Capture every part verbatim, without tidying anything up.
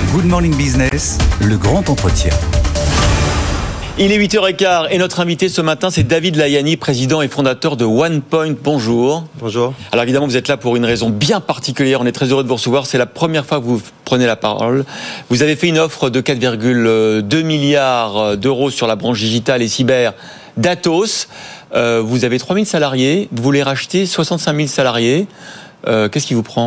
Good Morning Business, le grand entretien. Il est huit heures quinze et notre invité ce matin, c'est David Layani, président et fondateur de OnePoint. Bonjour. Bonjour. Alors évidemment, vous êtes là pour une raison bien particulière. On est très heureux de vous recevoir. C'est la première fois que vous prenez la parole. Vous avez fait une offre de quatre virgule deux milliards d'euros sur la branche digitale et cyber d'Atos. Euh, vous avez trois mille salariés. Vous voulez racheter soixante-cinq mille salariés. Euh, qu'est-ce qui vous prend ?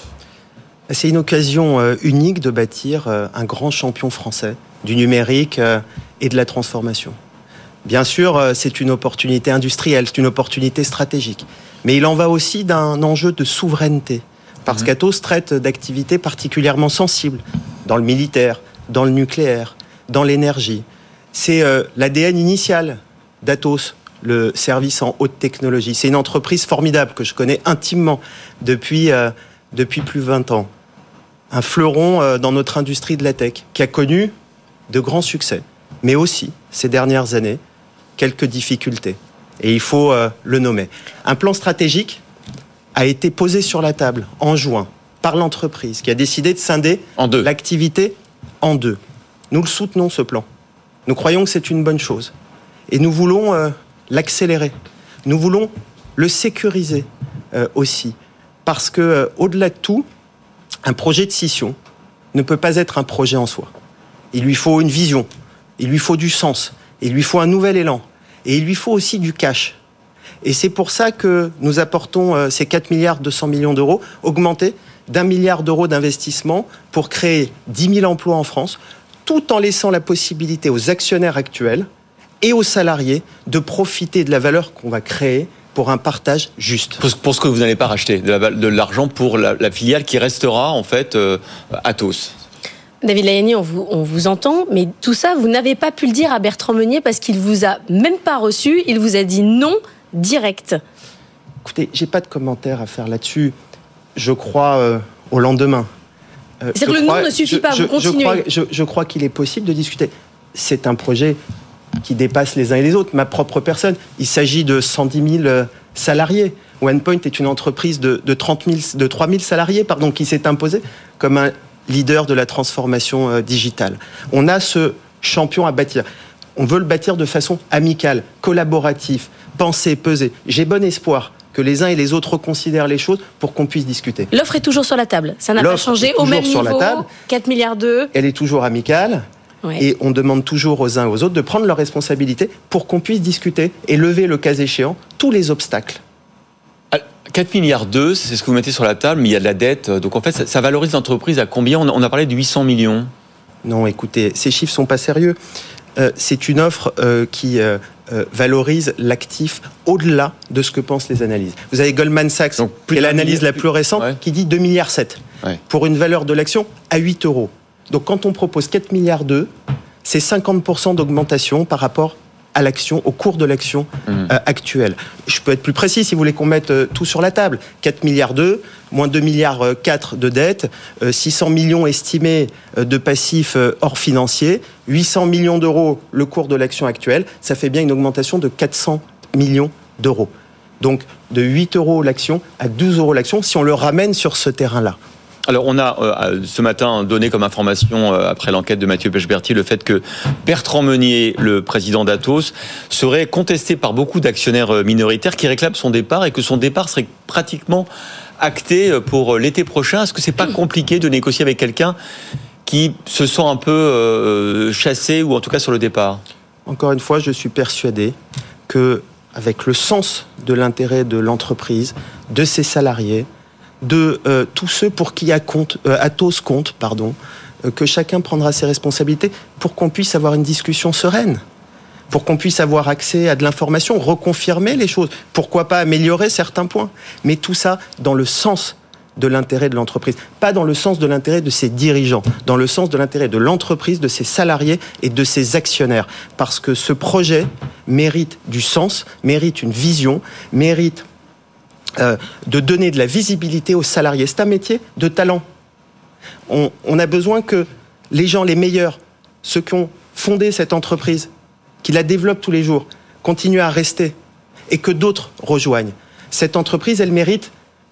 C'est une occasion euh, unique de bâtir euh, un grand champion français du numérique euh, et de la transformation. Bien sûr, euh, c'est une opportunité industrielle, c'est une opportunité stratégique. Mais il en va aussi d'un enjeu de souveraineté. Parce mmh. qu'Atos traite d'activités particulièrement sensibles dans le militaire, dans le nucléaire, dans l'énergie. C'est euh, l'A D N initial d'Atos, le service en haute technologie. C'est une entreprise formidable que je connais intimement depuis... Euh, depuis plus de vingt ans. Un fleuron dans notre industrie de la tech, qui a connu de grands succès, mais aussi, ces dernières années, quelques difficultés. Et il faut euh, le nommer. Un plan stratégique a été posé sur la table en juin par l'entreprise, qui a décidé de scinder en deux. l'activité en deux. Nous le soutenons, ce plan. Nous croyons que c'est une bonne chose. Et nous voulons euh, l'accélérer. Nous voulons le sécuriser euh, aussi. Parce que, euh, au-delà de tout, un projet de scission ne peut pas être un projet en soi. Il lui faut une vision, il lui faut du sens, il lui faut un nouvel élan, et il lui faut aussi du cash. Et c'est pour ça que nous apportons euh, ces quatre milliards deux cents millions d'euros, augmentés d'un milliard d'euros d'investissement pour créer dix mille emplois en France, tout en laissant la possibilité aux actionnaires actuels et aux salariés de profiter de la valeur qu'on va créer pour un partage juste. Pour, pour ce que vous n'allez pas racheter, de, la, de l'argent pour la, la filiale qui restera en fait euh, Atos. David Layani, on vous, on vous entend, mais tout ça, vous n'avez pas pu le dire à Bertrand Meunier parce qu'il vous a même pas reçu, il vous a dit non direct. Écoutez, j'ai pas de commentaire à faire là-dessus. Je crois euh, au lendemain. Euh, C'est-à-dire que le crois, non ne suffit je, pas, je, vous continuez. Je crois, je, je crois qu'il est possible de discuter. C'est un projet qui dépasse les uns et les autres. Ma propre personne, il s'agit de cent dix mille salariés. OnePoint est une entreprise de, de, trente mille, de trois mille salariés pardon, qui s'est imposée comme un leader de la transformation euh, digitale. On a ce champion à bâtir. On veut le bâtir de façon amicale, collaborative, penser, peser. J'ai bon espoir que les uns et les autres reconsidèrent les choses pour qu'on puisse discuter. L'offre est toujours sur la table. Ça n'a L'offre pas changé est au même sur niveau. La table. quatre milliards d'euros. Elle est toujours amicale. Ouais. Et on demande toujours aux uns et aux autres de prendre leurs responsabilités pour qu'on puisse discuter et lever, le cas échéant, tous les obstacles. quatre milliards deux, c'est ce que vous mettez sur la table, mais il y a de la dette. Donc en fait, ça, ça valorise l'entreprise à combien ? On a parlé de huit cents millions. Non, écoutez, ces chiffres ne sont pas sérieux. Euh, c'est une offre euh, qui euh, euh, valorise l'actif au-delà de ce que pensent les analyses. Vous avez Goldman Sachs, donc, qui est l'analyse la plus récente, ouais. qui dit deux virgule sept milliards ouais. pour une valeur de l'action à huit euros. Donc quand on propose quatre milliards deux, c'est cinquante pour cent d'augmentation par rapport à l'action, au cours de l'action mmh. euh, actuelle. Je peux être plus précis si vous voulez qu'on mette euh, tout sur la table. quatre milliards deux, moins deux virgule quatre milliards de dettes, euh, six cents millions estimés euh, de passifs euh, hors financiers, huit cents millions d'euros le cours de l'action actuelle, ça fait bien une augmentation de quatre cents millions d'euros. Donc de huit euros l'action à douze euros l'action si on le ramène sur ce terrain-là. Alors, on a euh, ce matin donné comme information, euh, après l'enquête de Mathieu Pechberti, le fait que Bertrand Meunier, le président d'Atos, serait contesté par beaucoup d'actionnaires minoritaires qui réclament son départ et que son départ serait pratiquement acté pour l'été prochain. Est-ce que c'est pas compliqué de négocier avec quelqu'un qui se sent un peu euh, chassé ou en tout cas sur le départ ? Encore une fois, je suis persuadé que, avec le sens de l'intérêt de l'entreprise, de ses salariés, de euh, tous ceux pour qui compte, euh, Atos compte, pardon, euh, que chacun prendra ses responsabilités pour qu'on puisse avoir une discussion sereine, pour qu'on puisse avoir accès à de l'information, reconfirmer les choses, pourquoi pas améliorer certains points, mais tout ça dans le sens de l'intérêt de l'entreprise, pas dans le sens de l'intérêt de ses dirigeants, dans le sens de l'intérêt de l'entreprise, de ses salariés et de ses actionnaires, parce que ce projet mérite du sens, mérite une vision, mérite Euh, de donner de la visibilité aux salariés. C'est un métier de talent. On, on a besoin que les gens, les meilleurs, ceux qui ont fondé cette entreprise, qui la développent tous les jours, continuent à rester et que d'autres rejoignent. Cette entreprise, elle mérite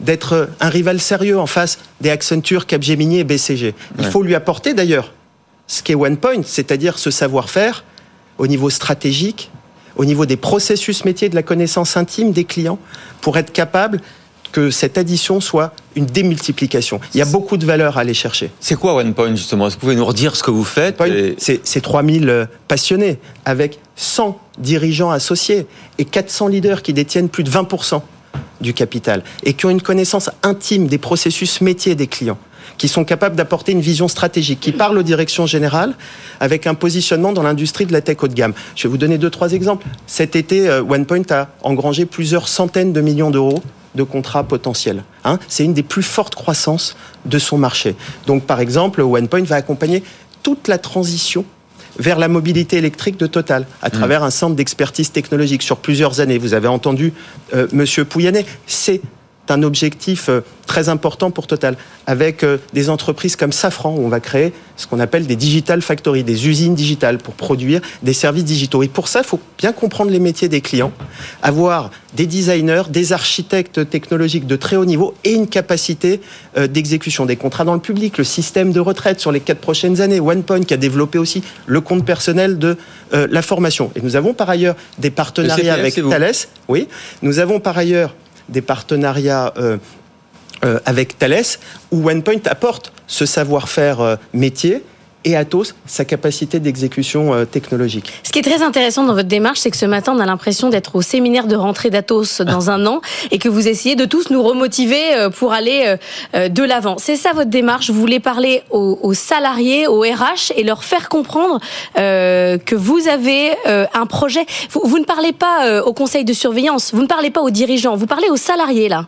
d'être un rival sérieux en face des Accenture, Capgemini et B C G. Il ouais. faut lui apporter d'ailleurs ce qu'est OnePoint, c'est-à-dire ce savoir-faire au niveau stratégique, au niveau des processus métiers, de la connaissance intime des clients, pour être capable que cette addition soit une démultiplication. Il y a beaucoup de valeur à aller chercher. C'est quoi OnePoint, justement ? Est-ce que vous pouvez nous redire ce que vous faites ? et... c'est, c'est trois mille passionnés, avec cent dirigeants associés et quatre cents leaders qui détiennent plus de vingt pour cent du capital et qui ont une connaissance intime des processus métiers des clients, qui sont capables d'apporter une vision stratégique, qui parlent aux directions générales avec un positionnement dans l'industrie de la tech haut de gamme. Je vais vous donner deux, trois exemples. Cet été, OnePoint a engrangé plusieurs centaines de millions d'euros de contrats potentiels. Hein, c'est une des plus fortes croissances de son marché. Donc, par exemple, OnePoint va accompagner toute la transition vers la mobilité électrique de Total, à travers mmh. un centre d'expertise technologique sur plusieurs années. Vous avez entendu euh, Monsieur Pouyanné, c'est un objectif euh, très important pour Total, avec euh, des entreprises comme Safran, où on va créer ce qu'on appelle des digital factories, des usines digitales pour produire des services digitaux. Et pour ça, il faut bien comprendre les métiers des clients, avoir des designers, des architectes technologiques de très haut niveau et une capacité euh, d'exécution des contrats dans le public, le système de retraite sur les quatre prochaines années, OnePoint qui a développé aussi le compte personnel de euh, la formation. Et nous avons par ailleurs des partenariats avec Thales. Oui, nous avons par ailleurs des partenariats euh, euh, avec Thales, où OnePoint apporte ce savoir-faire euh, métier et Atos, sa capacité d'exécution euh, technologique. Ce qui est très intéressant dans votre démarche, c'est que ce matin, on a l'impression d'être au séminaire de rentrée d'Atos dans un an et que vous essayez de tous nous remotiver pour aller euh, de l'avant. C'est ça votre démarche. Vous voulez parler aux, aux salariés, aux R H et leur faire comprendre euh, que vous avez euh, un projet. Vous, vous ne parlez pas euh, au conseil de surveillance, vous ne parlez pas aux dirigeants, vous parlez aux salariés là.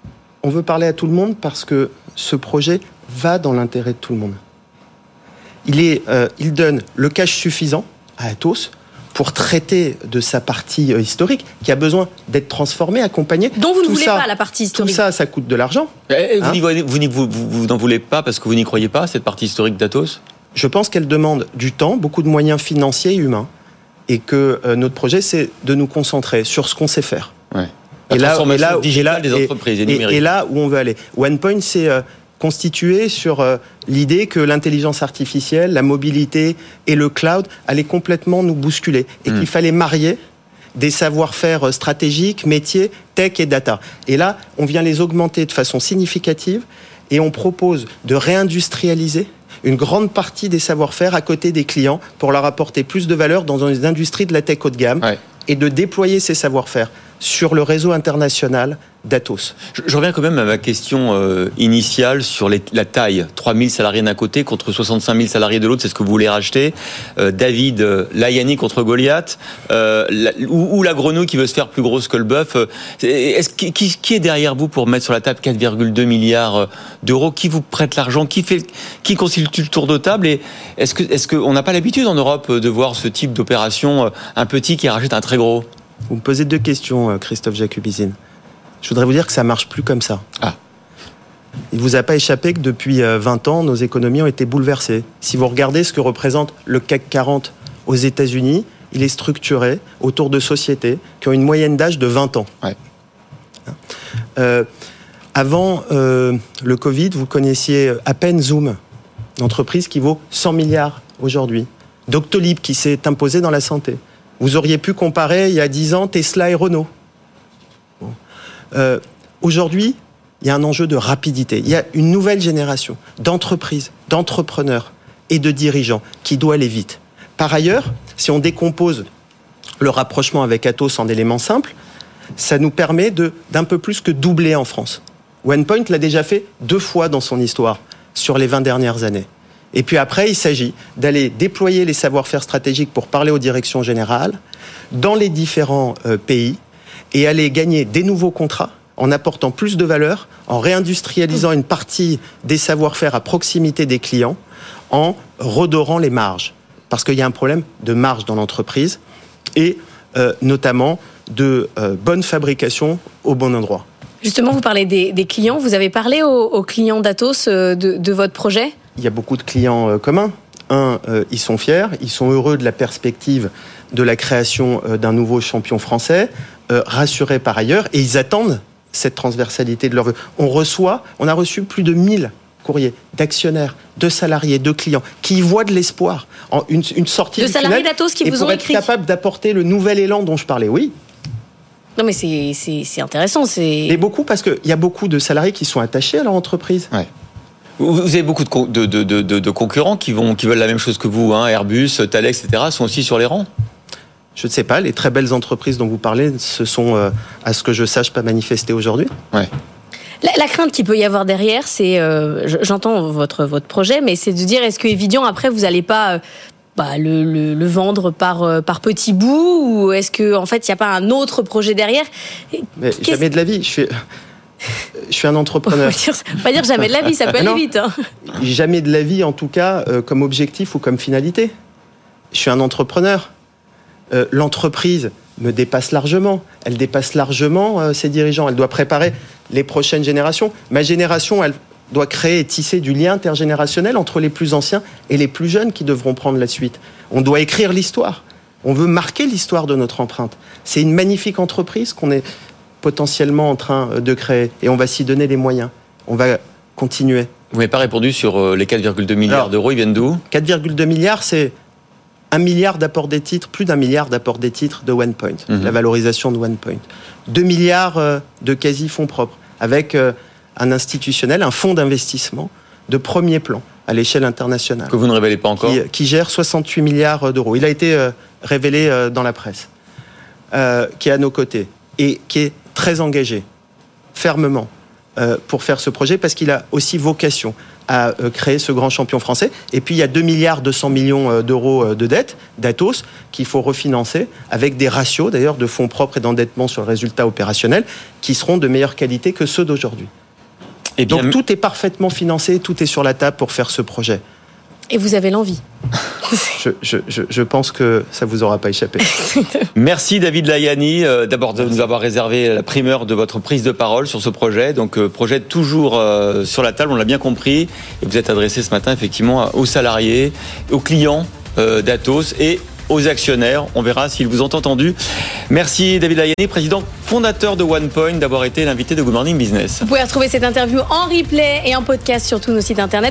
On veut parler à tout le monde parce que ce projet va dans l'intérêt de tout le monde. Il, est, euh, il donne le cash suffisant à Atos pour traiter de sa partie euh, historique qui a besoin d'être transformée, accompagnée. Dont vous ne tout voulez ça, pas la partie historique. Tout ça, ça coûte de l'argent. Et vous, hein n'y, vous, vous, vous, vous n'en voulez pas parce que vous n'y croyez pas, cette partie historique d'Atos ? Je pense qu'elle demande du temps, beaucoup de moyens financiers et humains. Et que euh, notre projet, c'est de nous concentrer sur ce qu'on sait faire. Ouais. La et transformation là, et là, digitale et là, des entreprises et, et numériques. Et là où on veut aller. OnePoint, c'est... Euh, constitué sur euh, l'idée que l'intelligence artificielle, la mobilité et le cloud allaient complètement nous bousculer et mmh. qu'il fallait marier des savoir-faire stratégiques, métiers, tech et data. Et là, on vient les augmenter de façon significative et on propose de réindustrialiser une grande partie des savoir-faire à côté des clients pour leur apporter plus de valeur dans une industrie de la tech haut de gamme ouais. et de déployer ces savoir-faire sur le réseau international d'Atos. Je, je reviens quand même à ma question euh, initiale sur les, la taille. trois mille salariés d'un côté contre soixante-cinq mille salariés de l'autre, c'est ce que vous voulez racheter. Euh, David euh, Layani contre Goliath, euh, la, ou, ou la grenouille qui veut se faire plus grosse que le bœuf. Euh, est-ce, qui, qui est derrière vous pour mettre sur la table quatre virgule deux milliards d'euros ? Qui vous prête l'argent ? Qui, fait, qui constitue le tour de table ? Et est-ce que, est-ce qu'on n'a pas l'habitude en Europe de voir ce type d'opération, euh, un petit qui rachète un très gros ? Vous me posez deux questions, Christophe Jacubizine. Je voudrais vous dire que ça ne marche plus comme ça. Ah. Il ne vous a pas échappé que depuis vingt ans, nos économies ont été bouleversées. Si vous regardez ce que représente le C A C quarante aux États-Unis, il est structuré autour de sociétés qui ont une moyenne d'âge de vingt ans. Ouais. Euh, avant euh, le Covid, vous connaissiez à peine Zoom, une entreprise qui vaut cent milliards aujourd'hui. Doctolib qui s'est imposé dans la santé. Vous auriez pu comparer il y a dix ans Tesla et Renault. Bon. Euh, aujourd'hui, il y a un enjeu de rapidité. Il y a une nouvelle génération d'entreprises, d'entrepreneurs et de dirigeants qui doit aller vite. Par ailleurs, si on décompose le rapprochement avec Atos en éléments simples, ça nous permet de, d'un peu plus que doubler en France. OnePoint l'a déjà fait deux fois dans son histoire sur les vingt dernières années. Et puis après, il s'agit d'aller déployer les savoir-faire stratégiques pour parler aux directions générales dans les différents euh, pays et aller gagner des nouveaux contrats en apportant plus de valeur, en réindustrialisant une partie des savoir-faire à proximité des clients, en redorant les marges. Parce qu'il y a un problème de marge dans l'entreprise et euh, notamment de euh, bonne fabrication au bon endroit. Justement, vous parlez des, des clients. Vous avez parlé aux, aux clients d'Atos euh, de, de votre projet ? Il y a beaucoup de clients euh, communs. Un, euh, ils sont fiers, ils sont heureux de la perspective de la création euh, d'un nouveau champion français, euh, rassurés par ailleurs, et ils attendent cette transversalité de leurs vœux. On reçoit, on a reçu plus de mille courriers d'actionnaires, de salariés, de clients qui y voient de l'espoir. En une, une sortie de du salariés tunnel, d'Atos qui et vous pour ont être écrit. capable d'apporter le nouvel élan dont je parlais. Oui. Non mais c'est, c'est, c'est intéressant. C'est... Et beaucoup parce qu'il y a beaucoup de salariés qui sont attachés à leur entreprise. Ouais. Vous avez beaucoup de, de, de, de, de concurrents qui, vont, qui veulent la même chose que vous, hein, Airbus, Thales, et cetera, sont aussi sur les rangs. Je ne sais pas, les très belles entreprises dont vous parlez se sont, euh, à ce que je sache, pas manifestées aujourd'hui. Ouais. La, la crainte qu'il peut y avoir derrière, c'est, euh, j'entends votre, votre projet, mais c'est de dire, est-ce que Eviden, après, vous n'allez pas... Euh, Bah, le, le, le vendre par, euh, par petits bouts, ou est-ce qu'en en fait, il n'y a pas un autre projet derrière? Mais Qu'est-ce... jamais de la vie. Je suis, je suis un entrepreneur. On va dire, on va pas dire jamais de la vie, ça peut aller Non. vite. Hein. Jamais de la vie, en tout cas, euh, comme objectif ou comme finalité. Je suis un entrepreneur. Euh, l'entreprise me dépasse largement. Elle dépasse largement euh, ses dirigeants. Elle doit préparer les prochaines générations. Ma génération, elle doit créer et tisser du lien intergénérationnel entre les plus anciens et les plus jeunes qui devront prendre la suite. On doit écrire l'histoire. On veut marquer l'histoire de notre empreinte. C'est une magnifique entreprise qu'on est potentiellement en train de créer et on va s'y donner les moyens. On va continuer. Vous n'avez pas répondu sur les quatre virgule deux milliards Alors, d'euros, ils viennent d'où? quatre virgule deux milliards, c'est un milliard d'apport des titres, plus d'un milliard d'apport des titres de OnePoint, mmh. la valorisation de OnePoint. deux milliards de quasi-fonds propres, avec un institutionnel, un fonds d'investissement de premier plan à l'échelle internationale. Que vous ne révélez pas encore. Qui, qui gère soixante-huit milliards d'euros. Il a été euh, révélé euh, dans la presse, euh, qui est à nos côtés et qui est très engagé, fermement, euh, pour faire ce projet, parce qu'il a aussi vocation à euh, créer ce grand champion français. Et puis il y a deux milliards deux cents millions d'euros de dette d'Atos qu'il faut refinancer avec des ratios, d'ailleurs, de fonds propres et d'endettement sur le résultat opérationnel qui seront de meilleure qualité que ceux d'aujourd'hui. Et bien, donc tout est parfaitement financé, tout est sur la table pour faire ce projet. Et vous avez l'envie. je, je, je, je pense que ça ne vous aura pas échappé. Merci David Layani, euh, d'abord de nous avoir réservé la primeur de votre prise de parole sur ce projet. Donc euh, projet toujours euh, sur la table, on l'a bien compris. Et vous êtes adressé ce matin effectivement aux salariés, aux clients euh, d'Atos et aux actionnaires. On verra s'ils vous ont entendu. Merci David Layani, président fondateur de OnePoint, d'avoir été l'invité de Good Morning Business. Vous pouvez retrouver cette interview en replay et en podcast sur tous nos sites internet.